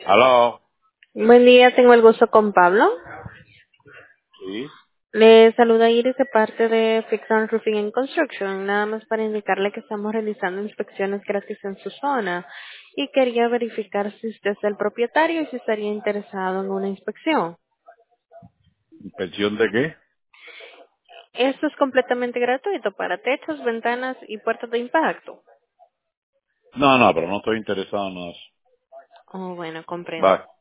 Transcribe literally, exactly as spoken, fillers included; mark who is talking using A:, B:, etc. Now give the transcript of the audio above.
A: Aló.
B: Buen día, tengo el gusto con Pablo.
A: Sí.
B: Le saluda Iris de parte de Fix on Roofing and Construction, nada más para indicarle que estamos realizando inspecciones gratis en su zona y quería verificar si usted es el propietario y si estaría interesado en una inspección.
A: ¿Inspección de qué?
B: Esto es completamente gratuito para techos, ventanas y puertas de impacto.
A: No, no, pero no estoy interesado en eso.
B: Oh, bueno, comprendo.
A: Bye.